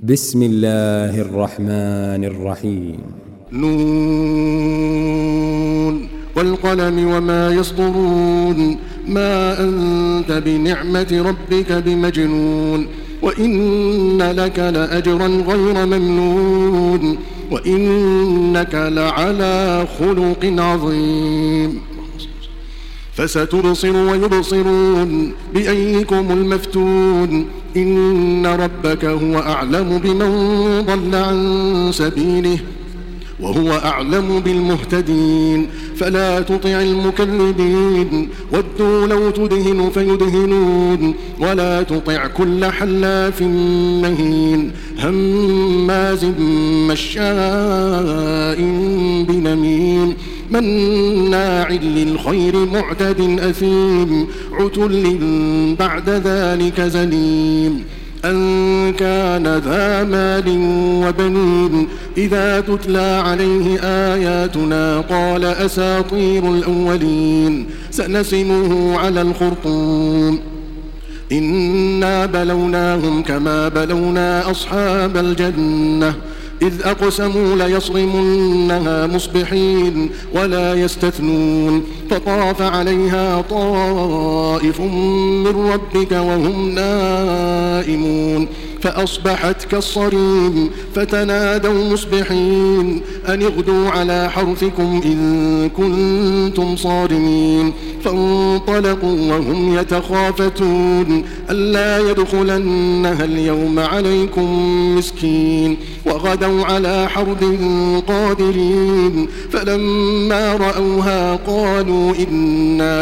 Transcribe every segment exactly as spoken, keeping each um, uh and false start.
بسم الله الرحمن الرحيم. نون والقلم وما يسطرون ما أنت بنعمة ربك بمجنون وإن لك لأجرا غير ممنون وإنك لعلى خلق عظيم. فستبصر ويبصرون بأيكم المفتون إن ربك هو أعلم بمن ضل عن سبيله وهو أعلم بالمهتدين. فلا تطع المكذبين ودوا لو تدهن فيدهنون ولا تطع كل حلاف مهين هماز مشاء بنميم مناع للخير معتد أثيم عتل بعد ذلك زنيم أن كان ذا مال وبنين إذا تتلى عليه آياتنا قال أساطير الأولين سنسمه على الخرطوم إنا بلوناهم كما بلونا أصحاب الجنة إذ أقسموا ليصرمنها مصبحين ولا يستثنون فطاف عليها طائف من ربك وهم نائمون فأصبحت كالصريم فتنادوا مصبحين أن اغدوا على حرثكم إن كنتم صارمين فانطلقوا وهم يتخافتون ألا يدخلنها اليوم عليكم مسكين وغدوا على حرد قادرين فلما رأوها قالوا إنا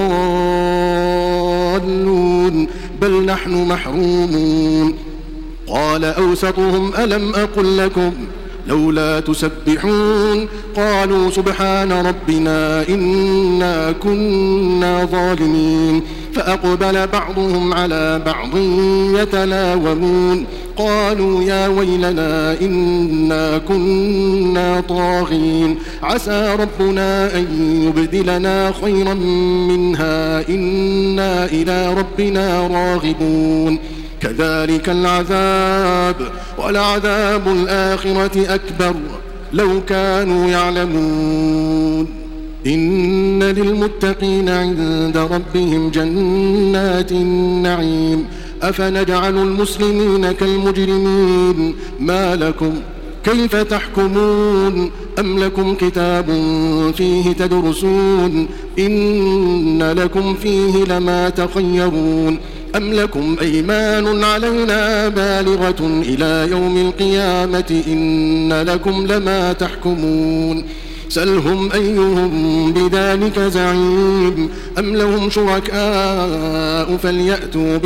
لضالون بل نحن محرومون. قال أوسطهم ألم أقل لكم لولا تسبحون قالوا سبحان ربنا إنا كنا ظالمين فأقبل بعضهم على بعض يتلاومون قالوا يا ويلنا إنا كنا طاغين عسى ربنا أن يبدلنا خيرا منها إنا إلى ربنا راغبون كذلك العذاب ولعذاب الآخرة أكبر لو كانوا يعلمون. إن للمتقين عند ربهم جنات النعيم أفنجعل المسلمين كالمجرمين ما لكم كيف تحكمون أم لكم كتاب فيه تدرسون إن لكم فيه لما تخيرون أم لكم أيمان علينا بالغة إلى يوم القيامة إن لكم لما تحكمون سلهم أيهم بذلك زعيم أم لهم شركاء فليأتوا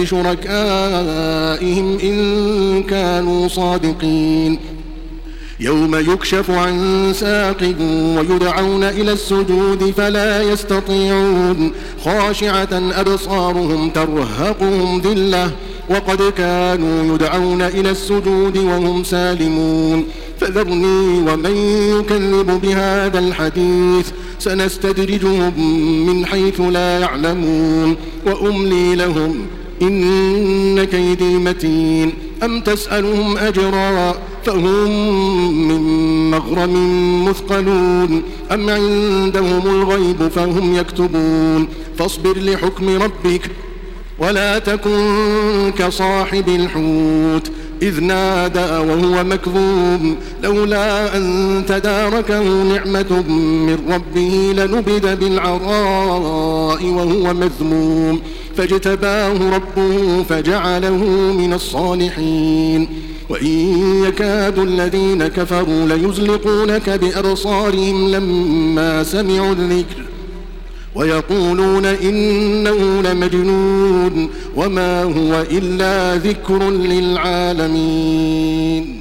بشركائهم إن كانوا صادقين. يوم يكشف عن ساق ويدعون إلى السجود فلا يستطيعون خاشعة أبصارهم ترهقهم ذلة وقد كانوا يدعون إلى السجود وهم سالمون. فذرني ومن يكذب بهذا الحديث سنستدرجهم من حيث لا يعلمون وأملي لهم إن كيدي متين. أم تسألهم أجرا فهم من مغرم مثقلون أم عندهم الغيب فهم يكتبون فاصبر لحكم ربك ولا تكن كصاحب الحوت إذ نادى وهو مكظوم لولا أن تداركه نعمة من ربه لنبذ بالعراء وهو مذموم فاجتباه ربه فجعله من الصالحين. وإن يكاد الذين كفروا ليزلقونك بأبصارهم لما سمعوا الذكر ويقولون إنه لمجنون وما هو إلا ذكر للعالمين.